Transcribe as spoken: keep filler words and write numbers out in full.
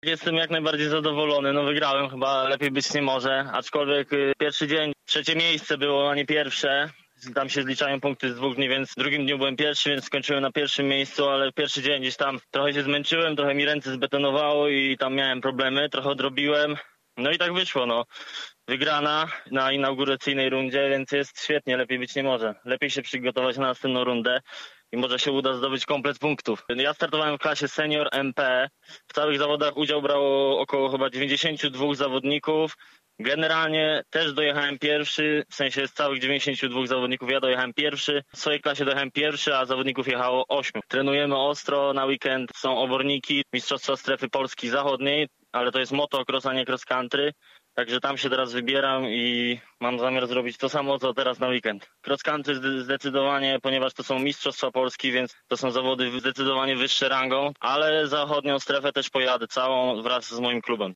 Jestem jak najbardziej zadowolony, no wygrałem, chyba lepiej być nie może, aczkolwiek y, pierwszy dzień, trzecie miejsce było, a nie pierwsze. Tam się zliczają punkty z dwóch dni, więc w drugim dniu byłem pierwszy, więc skończyłem na pierwszym miejscu, ale pierwszy dzień gdzieś tam trochę się zmęczyłem, trochę mi ręce zbetonowało i tam miałem problemy, trochę odrobiłem. No i tak wyszło, no. Wygrana na inauguracyjnej rundzie, więc jest świetnie, lepiej być nie może. Lepiej się przygotować na następną rundę i może się uda zdobyć komplet punktów. Ja startowałem w klasie senior M P. W całych zawodach udział brało około chyba dziewięćdziesięciu dwóch zawodników. Generalnie też dojechałem pierwszy, w sensie z całych dziewięćdziesięciu dwóch zawodników ja dojechałem pierwszy. W swojej klasie dojechałem pierwszy, a zawodników jechało ośmiu. Trenujemy ostro, na weekend są oborniki, Mistrzostwa Strefy Polski Zachodniej, ale to jest motocross, a nie cross country. Także tam się teraz wybieram i mam zamiar zrobić to samo, co teraz na weekend. Cross country zdecydowanie, ponieważ to są Mistrzostwa Polski, więc to są zawody zdecydowanie wyższe rangą, ale zachodnią strefę też pojadę całą wraz z moim klubem.